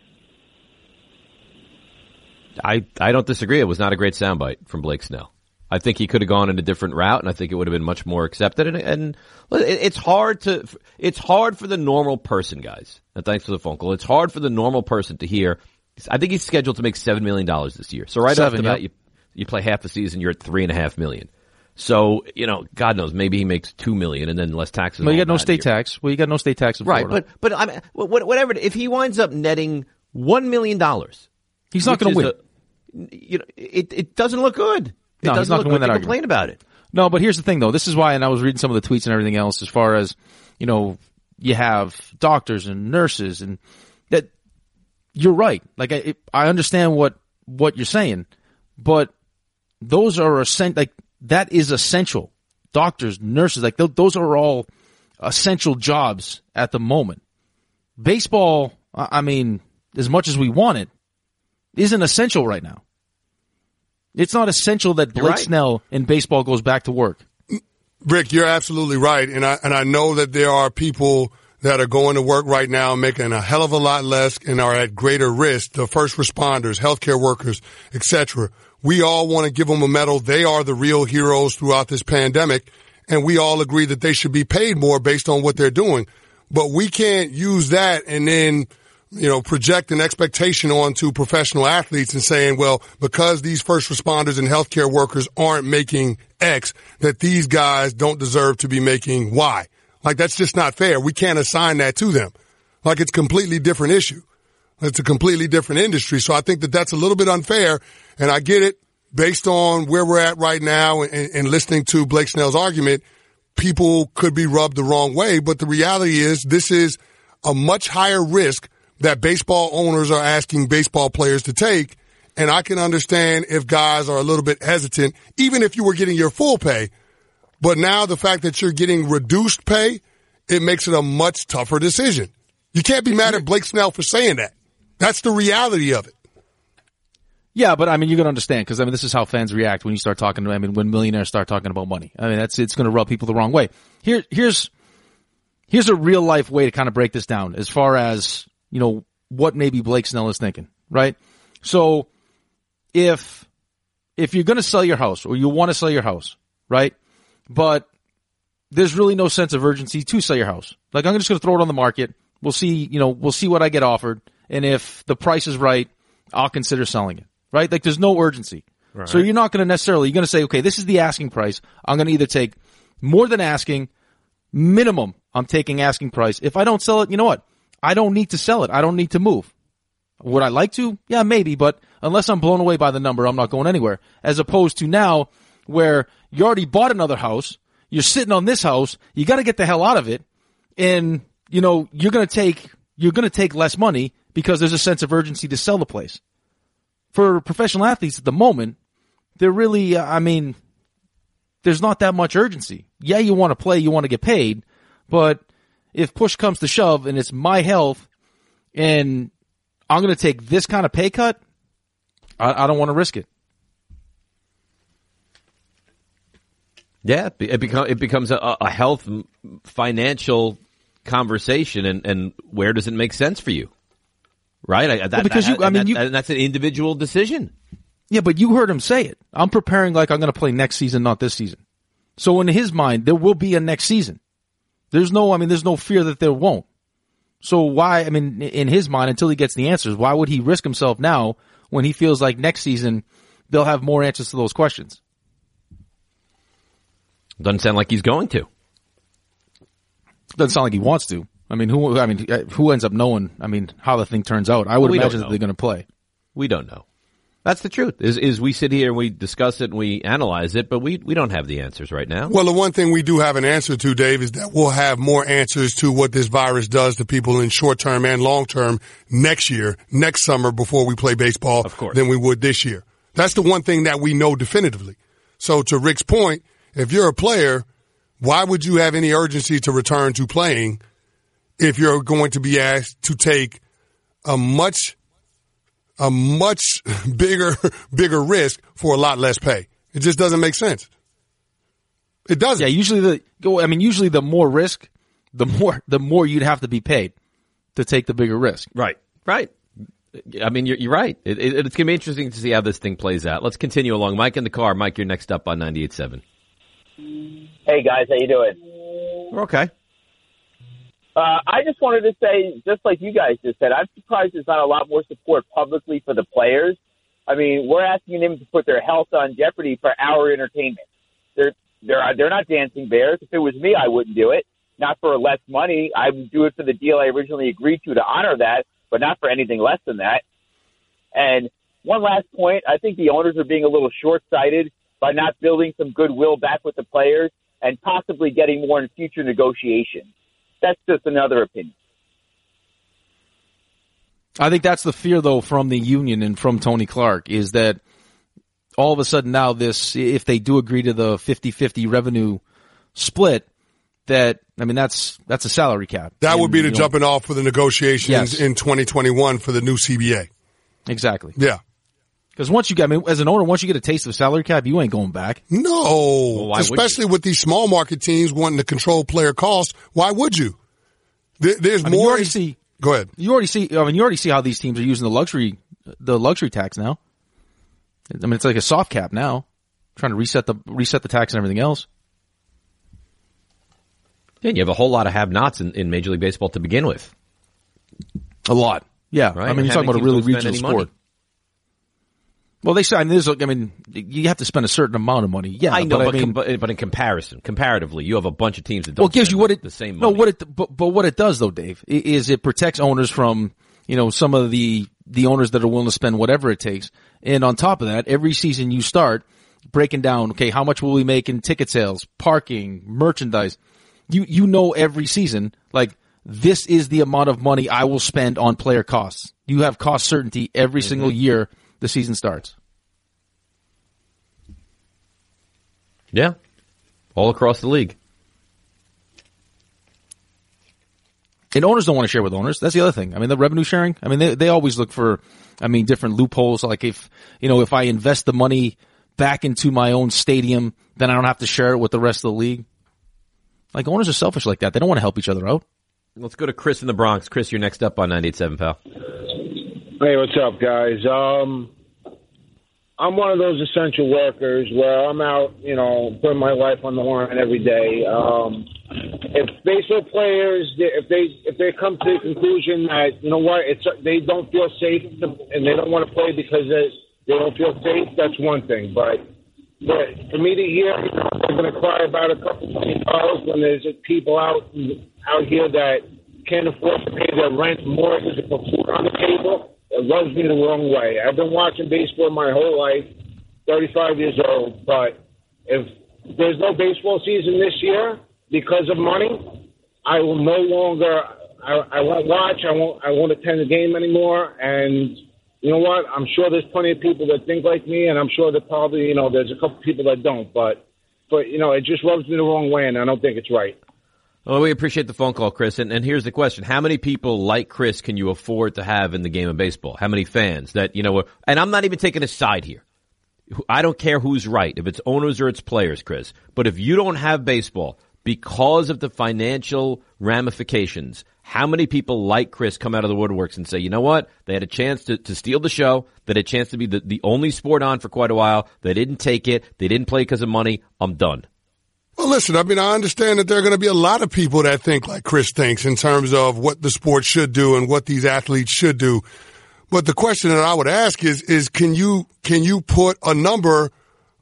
I don't disagree. It was not a great soundbite from Blake Snell. I think he could have gone in a different route, and I think it would have been much more accepted. And it's hard for the normal person, guys. And thanks for the phone call. It's hard for the normal person to hear. I think he's scheduled to make $7 million this year. So off the bat, you play half a season, you're at $3.5 million. So God knows, maybe he makes $2 million and then less taxes. Well, you got no state tax. Well, you got no state tax in Florida. Right, but I mean, whatever. If he winds up netting $1 million, he's not going to win. It doesn't look good. No, he's not going to win that argument. Complain about it. No, but here's the thing, though. This is why, and I was reading some of the tweets and everything else, as far as, you have doctors and nurses, and that you're right. Like, I understand what you're saying, but those are that is essential. Doctors, nurses, those are all essential jobs at the moment. Baseball, I mean, as much as we want it, isn't essential right now. It's not essential that Blake Snell in baseball goes back to work. Rick, you're absolutely right, and I know that there are people that are going to work right now, making a hell of a lot less and are at greater risk, the first responders, healthcare workers, etc. We all want to give them a medal. They are the real heroes throughout this pandemic, and we all agree that they should be paid more based on what they're doing. But we can't use that and then, project an expectation onto professional athletes and saying, well, because these first responders and healthcare workers aren't making X, that these guys don't deserve to be making Y. Like, that's just not fair. We can't assign that to them. Like, it's a completely different issue. It's a completely different industry. So I think that that's a little bit unfair. And I get it based on where we're at right now and listening to Blake Snell's argument. People could be rubbed the wrong way. But the reality is this is a much higher risk that baseball owners are asking baseball players to take. And I can understand if guys are a little bit hesitant, even if you were getting your full pay. But now the fact that you're getting reduced pay, it makes it a much tougher decision. You can't be mad at Blake Snell for saying that. That's the reality of it. Yeah, but you're going to understand because, this is how fans react when you start talking, when millionaires start talking about money. It's going to rub people the wrong way. Here's a real life way to kind of break this down as far as, what maybe Blake Snell is thinking, right? So if you're going to sell your house or you want to sell your house, right? But there's really no sense of urgency to sell your house. Like, I'm just going to throw it on the market. We'll see what I get offered. And if the price is right, I'll consider selling it, right? Like, there's no urgency. Right. So you're not going to you're going to say, okay, this is the asking price. I'm going to either take more than asking, minimum, I'm taking asking price. If I don't sell it, you know what? I don't need to sell it. I don't need to move. Would I like to? Yeah, maybe. But unless I'm blown away by the number, I'm not going anywhere. As opposed to now where you already bought another house, you're sitting on this house, you got to get the hell out of it. And, you're going to take less money because there's a sense of urgency to sell the place. For professional athletes at the moment, they're really, there's not that much urgency. Yeah, you want to play, you want to get paid, but if push comes to shove and it's my health and I'm going to take this kind of pay cut, I don't want to risk it. Yeah, it becomes a health financial conversation, and where does it make sense for you? Right? That's an individual decision. Yeah, but you heard him say it. I'm preparing like I'm going to play next season, not this season. So in his mind, there will be a next season. There's no fear that there won't. So why, in his mind, until he gets the answers, why would he risk himself now when he feels like next season they'll have more answers to those questions? Doesn't sound like he's going to. Doesn't sound like he wants to. Who ends up knowing, how the thing turns out? I would imagine that they're going to play. We don't know. That's the truth. Is we sit here and we discuss it and we analyze it, but we don't have the answers right now. Well, the one thing we do have an answer to, Dave, is that we'll have more answers to what this virus does to people in short term and long term next year, next summer, before we play baseball, of course, than we would this year. That's the one thing that we know definitively. So to Rick's point, if you're a player, why would you have any urgency to return to playing if you're going to be asked to take a much bigger risk for a lot less pay? It just doesn't make sense. It doesn't. Yeah, usually the more risk, the more you'd have to be paid to take the bigger risk. Right. You're right. It's going to be interesting to see how this thing plays out. Let's continue along. Mike in the car. Mike, you're next up on 98.7. Hey, guys. How you doing? We're okay. I just wanted to say, just like you guys just said, I'm surprised there's not a lot more support publicly for the players. We're asking them to put their health on jeopardy for our entertainment. They're not dancing bears. If it was me, I wouldn't do it. Not for less money. I would do it for the deal I originally agreed to honor that, but not for anything less than that. And one last point, I think the owners are being a little short-sighted by not building some goodwill back with the players and possibly getting more in future negotiations. That's just another opinion. I think that's the fear, though, from the union and from Tony Clark, is that all of a sudden now if they do agree to the 50-50 revenue split, that's a salary cap. That would be the jumping off for the negotiations in 2021 for the new CBA. Exactly. Yeah. Because as an owner, once you get a taste of salary cap, you ain't going back. No. Well, especially with these small market teams wanting to control player costs. Why would you? There's more. You already see. Go ahead. You already see how these teams are using the luxury tax now. I mean, it's like a soft cap now, trying to reset the tax and everything else. Yeah, and you have a whole lot of have-nots in Major League Baseball to begin with. A lot. Yeah. Right? I mean, you're talking about a really regional sport. Money. Well, they say, I mean, you have to spend a certain amount of money. Yeah, I know, but in comparison, comparatively, you have a bunch of teams that don't. Well, it gives you what it the same money. No, but what it does though, Dave, is it protects owners from some of the owners that are willing to spend whatever it takes. And on top of that, every season you start breaking down, okay, how much will we make in ticket sales, parking, merchandise? You know every season, like, this is the amount of money I will spend on player costs. You have cost certainty every single year the season starts. Yeah. All across the league. And owners don't want to share with owners. That's the other thing. I mean, the revenue sharing, I mean, they always look for, different loopholes. Like if I invest the money back into my own stadium, then I don't have to share it with the rest of the league. Like, owners are selfish like that. They don't want to help each other out. Let's go to Chris in the Bronx. Chris, you're next up on 98.7, pal. Hey, what's up, guys? I'm one of those essential workers where I'm out, putting my life on the line every day. If baseball players, if they come to the conclusion that, they don't feel safe and they don't want to play because they don't feel safe, that's one thing. But for me to hear they're going to cry about a couple $1 million when there's people out here that can't afford to pay their rent, mortgage, and put food on the table, it rubs me the wrong way. I've been watching baseball my whole life, 35 years old, but if there's no baseball season this year because of money, I will no longer, I won't watch, I won't attend the game anymore, and you know what? I'm sure there's plenty of people that think like me, and I'm sure that probably, there's a couple people that don't, but it just rubs me the wrong way, and I don't think it's right. Well, we appreciate the phone call, Chris. And here's the question. How many people like Chris can you afford to have in the game of baseball? How many fans that, and I'm not even taking a side here. I don't care who's right, if it's owners or it's players, Chris. But if you don't have baseball because of the financial ramifications, how many people like Chris come out of the woodworks and say, you know what? They had a chance to steal the show. They had a chance to be the only sport on for quite a while. They didn't take it. They didn't play because of money. I'm done. Well, listen, I understand that there are going to be a lot of people that think like Chris thinks in terms of what the sport should do and what these athletes should do. But the question that I would ask is can you put a number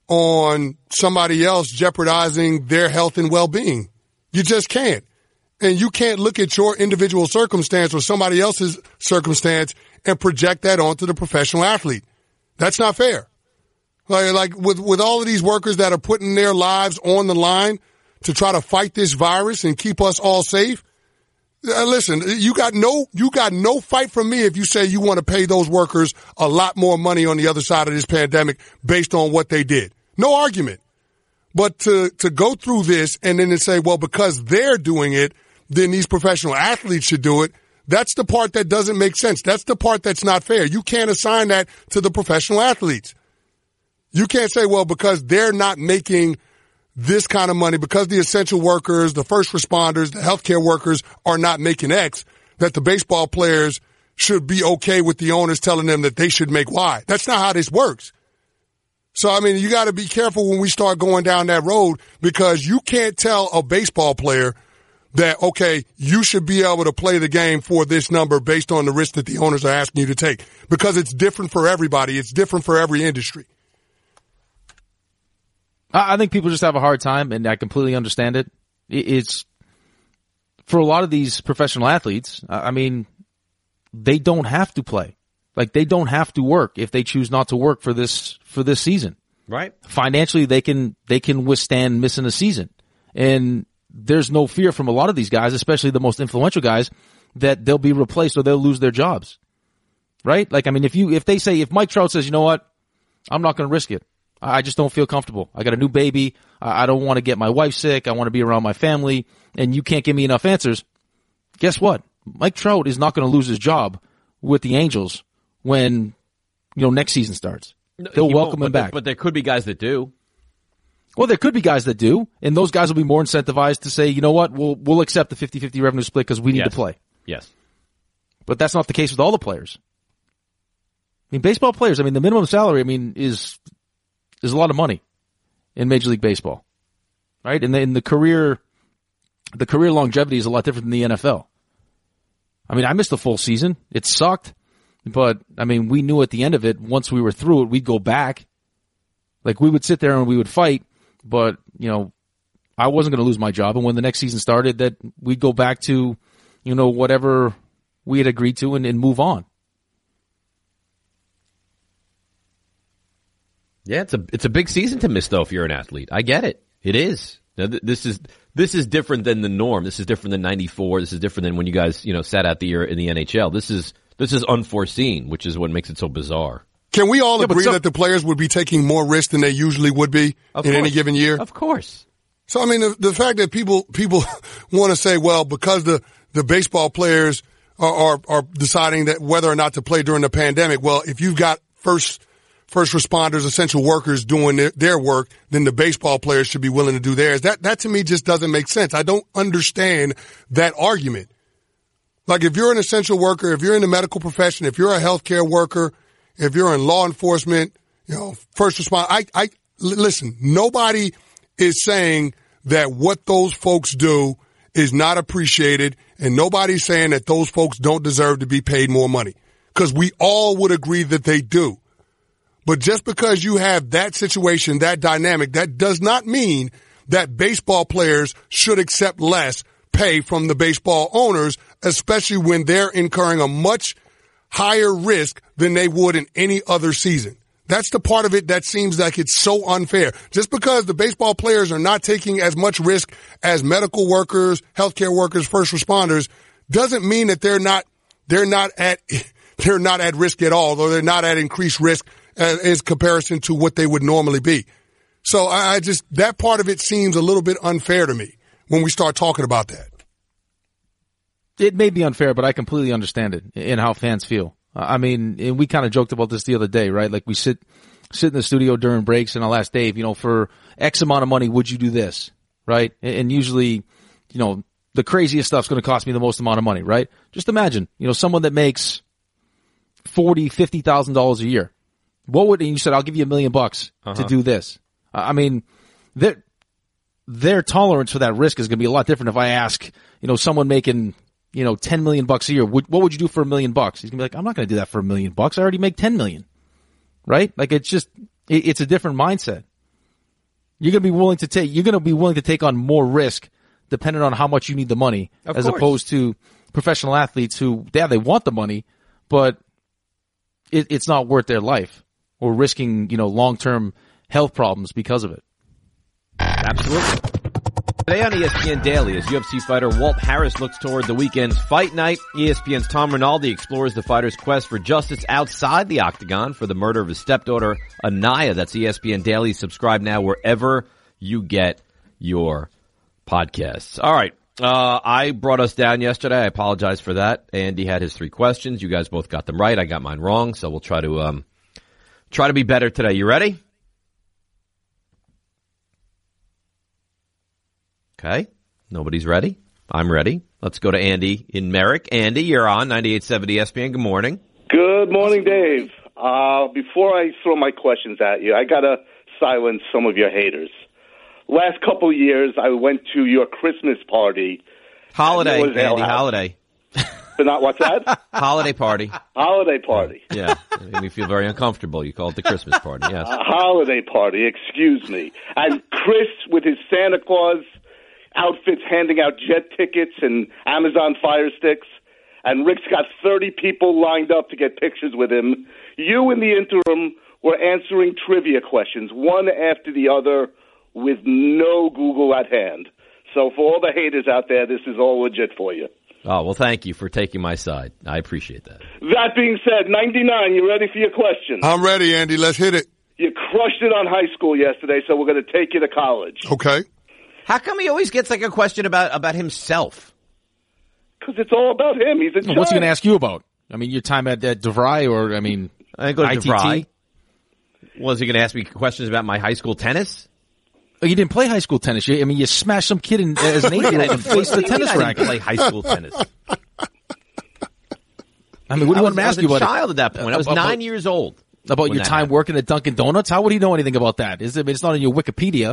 on somebody else jeopardizing their health and well-being? You just can't. And you can't look at your individual circumstance or somebody else's circumstance and project that onto the professional athlete. That's not fair. Like with all of these workers that are putting their lives on the line to try to fight this virus and keep us all safe. Listen, you got no fight from me if you say you want to pay those workers a lot more money on the other side of this pandemic based on what they did. No argument. But to go through this and then to say, well, because they're doing it, then these professional athletes should do it. That's the part that doesn't make sense. That's the part that's not fair. You can't assign that to the professional athletes. You can't say, well, because they're not making this kind of money, because the essential workers, the first responders, the healthcare workers are not making X, that the baseball players should be okay with the owners telling them that they should make Y. That's not how this works. So, you got to be careful when we start going down that road, because you can't tell a baseball player that, okay, you should be able to play the game for this number based on the risk that the owners are asking you to take, because it's different for everybody. It's different for every industry. I think people just have a hard time, and I completely understand it. It's for a lot of these professional athletes, they don't have to play. Like, they don't have to work if they choose not to work for this season. Right. Financially, they can withstand missing a season. And there's no fear from a lot of these guys, especially the most influential guys, that they'll be replaced or they'll lose their jobs. Right? Like, if Mike Trout says, you know what, I'm not going to risk it. I just don't feel comfortable. I got a new baby. I don't want to get my wife sick. I want to be around my family. And you can't give me enough answers. Guess what? Mike Trout is not going to lose his job with the Angels when, next season starts. They'll welcome him back. But there could be guys that do. Well, there could be guys that do, and those guys will be more incentivized to say, you know what, we'll accept the 50-50 revenue split because we need to play. Yes. But that's not the case with all the players. I mean, baseball players, I mean, the minimum salary, I mean, is a lot of money in Major League Baseball, right? And the career longevity is a lot different than the NFL. I mean, I missed the full season. It sucked, but I mean, we knew at the end of it, once we were through it, we'd go back. Like, we would sit there and we would fight, but, you know, I wasn't going to lose my job. And when the next season started, that we'd go back to, you know, whatever we had agreed to and move on. Yeah, it's a big season to miss, though, if you're an athlete. I get it. It is. Now, this is different than the norm. This is different than '94. This is different than when you guys, you know, sat out the year in the NHL. This is unforeseen, which is what makes it so bizarre. Can we all agree that the players would be taking more risk than they usually would be in any given year? Of course. So, I mean, the fact that people want to say, well, because the baseball players are deciding that whether or not to play during the pandemic, well, if you've got first responders, essential workers doing their work, then the baseball players should be willing to do theirs. That to me just doesn't make sense. I don't understand that argument. Like, if you're an essential worker, if you're in the medical profession, if you're a healthcare worker, if you're in law enforcement, you know, first responder, listen, nobody is saying that what those folks do is not appreciated, and nobody's saying that those folks don't deserve to be paid more money, because we all would agree that they do. But just because you have that situation, that dynamic, that does not mean that baseball players should accept less pay from the baseball owners, especially when they're incurring a much higher risk than they would in any other season. That's the part of it that seems like it's so unfair. Just because the baseball players are not taking as much risk as medical workers, healthcare workers, first responders, doesn't mean that they're not at risk at all, or they're not at increased risk as comparison to what they would normally be. So I just, that part of it seems a little bit unfair to me when we start talking about that. It may be unfair, but I completely understand it and how fans feel. I mean, and we kind of joked about this the other day, right? Like, we sit in the studio during breaks, and I'll ask Dave, you know, for X amount of money, would you do this, right? And usually, you know, the craziest stuff's going to cost me the most amount of money, right? Just imagine, you know, someone that makes $40,000, $50,000 a year. What would, and you said, I'll give you $1 million to do this. I mean, their tolerance for that risk is going to be a lot different if I ask, you know, someone making, you know, $10 million a year, what would you do for $1 million? He's gonna be like, I'm not going to do that for $1 million. I already make 10 million. Right? Like, it's just, it's a different mindset. You're going to be willing to take on more risk depending on how much you need the money, as opposed to professional athletes who, yeah, they want the money, but it's not worth their life or risking, you know, long-term health problems because of it. Absolutely. Today on ESPN Daily, as UFC fighter Walt Harris looks toward the weekend's fight night, ESPN's Tom Rinaldi explores the fighter's quest for justice outside the octagon for the murder of his stepdaughter, Anaya. That's ESPN Daily. Subscribe now wherever you get your podcasts. All right. I brought us down yesterday. I apologize for that. Andy had his 3 questions. You guys both got them right. I got mine wrong. So we'll try to be better today. You ready? Okay. Nobody's ready. I'm ready. Let's go to Andy in Merrick. Andy, you're on 98.7 ESPN. Good morning. Good morning, Dave. Before I throw my questions at you, I got to silence some of your haters. Last couple of years, I went to your Christmas party. Holiday, Andy, holiday. But not what's that? Holiday party. Holiday party. Yeah, it made me feel very uncomfortable. You call it the Christmas party, yes. Holiday party, excuse me. And Chris, with his Santa Claus outfits, handing out jet tickets and Amazon Fire Sticks. And Rick's got 30 people lined up to get pictures with him. You, in the interim, were answering trivia questions, one after the other, with no Google at hand. So for all the haters out there, this is all legit for you. Oh, well, thank you for taking my side. I appreciate that. That being said, 99, you ready for your question? I'm ready, Andy. Let's hit it. You crushed it on high school yesterday, so we're going to take you to college. Okay. How come he always gets like a question about himself? Because it's all about him. He's a judge. What's he going to ask you about? I mean, your time at DeVry or, I mean, I go to ITT? DeVry. Was he going to ask me questions about my high school tennis? Oh, you didn't play high school tennis. You smashed some kid as an 8-year-old and faced the tennis racket. Play high school tennis. I mean, what do you want me to ask you about? I was a child at that point. I was 9 years old. About your time working at Dunkin' Donuts? How would he know anything about that? It's not in your Wikipedia.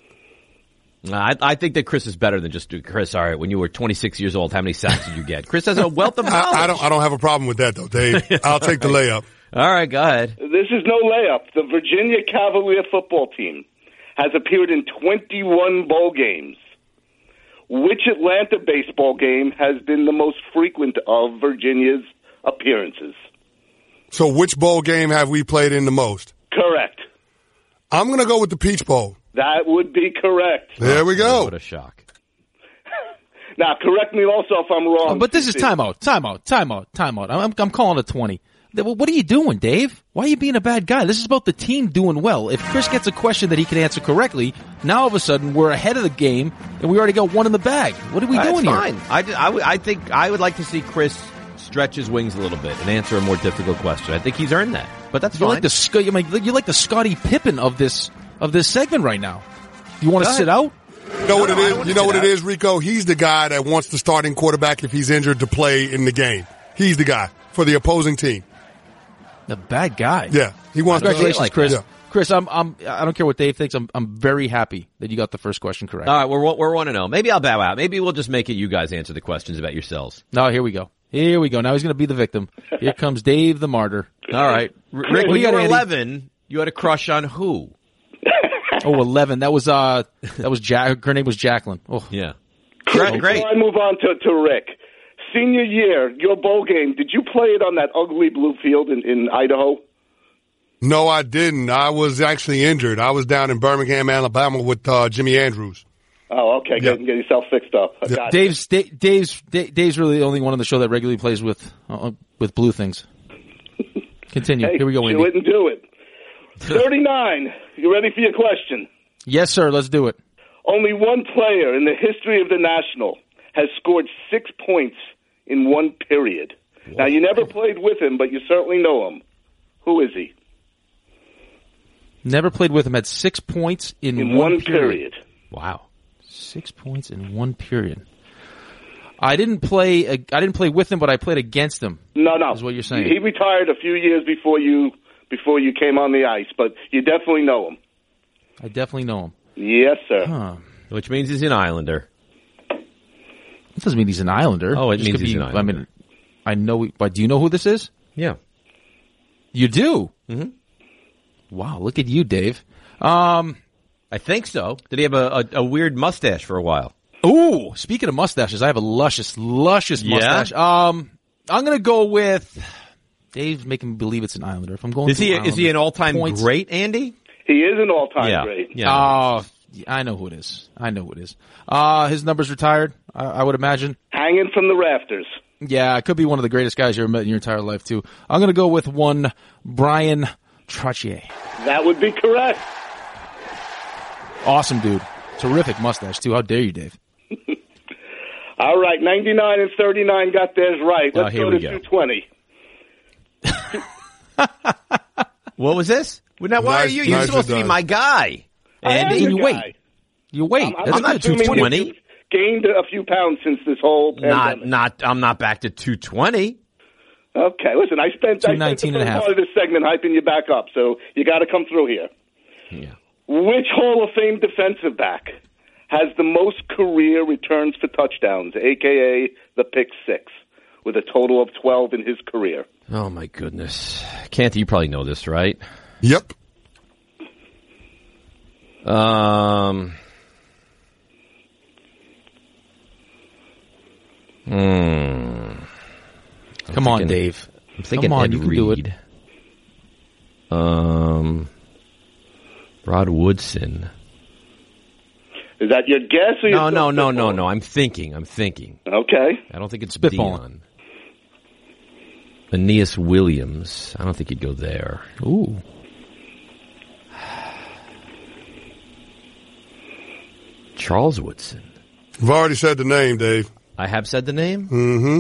I think that Chris is better than just Chris. All right, when you were 26 years old, how many sacks did you get? Chris has a wealth of knowledge. I don't have a problem with that though, Dave. I'll take the layup. All right, go ahead. This is no layup. The Virginia Cavalier football team has appeared in 21 bowl games. Which Atlanta baseball game has been the most frequent of Virginia's appearances? So which bowl game have we played in the most? Correct. I'm going to go with the Peach Bowl. That would be correct. There we go. What a shock. Now, correct me also if I'm wrong. But this is timeout. I'm calling it 20. What are you doing, Dave? Why are you being a bad guy? This is about the team doing well. If Chris gets a question that he can answer correctly, now all of a sudden we're ahead of the game and we already got one in the bag. What are we doing here? Fine. I think I would like to see Chris stretch his wings a little bit and answer a more difficult question. I think he's earned that, but that's you're fine. You're like the Scottie Pippen of this segment right now. You want to sit out? You know what it is? You know what it is, Rico? He's the guy that wants the starting quarterback, if he's injured, to play in the game. He's the guy for the opposing team. The bad guy. Yeah, he wants. Congratulations, Chris. Yeah. Chris, I don't care what Dave thinks. I'm very happy that you got the first question correct. All right, we're 1-0. Maybe I'll bow out. Maybe we'll just make it you guys answer the questions about yourselves. No, here we go. Now he's going to be the victim. Here comes Dave the martyr. All right, Rick, when you were 11, you had a crush on who? 11. That was Her name was Jacqueline. Oh yeah, great. Before I move on to Rick, senior year, your bowl game. Did you play it on that ugly blue field in Idaho? No, I didn't. I was actually injured. I was down in Birmingham, Alabama with Jimmy Andrews. Oh, okay. Get yourself fixed up. Yeah. Dave's really the only one on the show that regularly plays with blue things. Continue. Hey, here we go, Andy. You wouldn't do it. 39. You ready for your question? Yes, sir. Let's do it. Only one player in the history of the National has scored 6 points in one period. Whoa. Now, you never played with him, but you certainly know him. Who is he? Never played with him. Had 6 points in one period. Wow. 6 points in one period. I didn't play with him, but I played against him. No. Is what you're saying. He retired a few years before you came on the ice, but you definitely know him. I definitely know him. Yes, sir. Huh. Which means he's an Islander. It doesn't mean he's an Islander. Oh, it means he's an Islander. I mean, I know. But do you know who this is? Yeah. You do? Mm-hmm. Wow, look at you, Dave. I think so. Did he have a weird mustache for a while? Ooh, speaking of mustaches, I have a luscious mustache. I'm going to go with Dave's making me believe it's an Islander. If I'm going, is he an all-time great, Andy? He is an all-time great. Yeah. I know who it is. His number's retired, I would imagine. Hanging from the rafters. Yeah, it could be one of the greatest guys you ever met in your entire life, too. I'm going to go with one Brian Trottier. That would be correct. Awesome, dude. Terrific mustache, too. How dare you, Dave? All right, 99 and 39 got theirs right. Let's go to 220. What was this? Well, now, why are you? You're supposed to be my guy. And you wait. You wait. I'm not 220. Gained a few pounds since this whole pandemic. I'm not back to 220. Okay, listen, I spent the first part of this segment hyping you back up, so you got to come through here. Yeah. Which Hall of Fame defensive back has the most career returns for touchdowns, a.k.a. the pick six, with a total of 12 in his career? Oh, my goodness. Canty, you probably know this, right? Yep. Come on, Dave. I'm thinking Ed Reed. Rod Woodson. Is that your guess? Or No. I'm thinking. Okay. I don't think it's Dion. Aeneas Williams. I don't think he'd go there. Ooh. Charles Woodson. You've already said the name, Dave. I have said the name? Mm-hmm.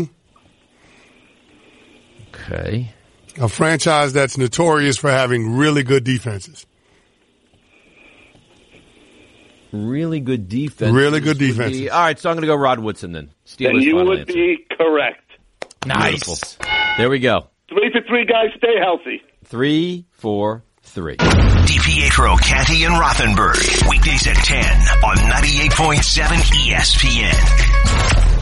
Okay. A franchise that's notorious for having really good defenses. Really good defense. Really good defense. All right, so I'm going to go Rod Woodson then. Steelers Then you final would answer. be correct. Nice. Beautiful. There we go. 3 for 3, guys. Stay healthy. 3 for 3. DiPietro, Canty, and Rothenberg. Weekdays at 10 on 98.7 ESPN.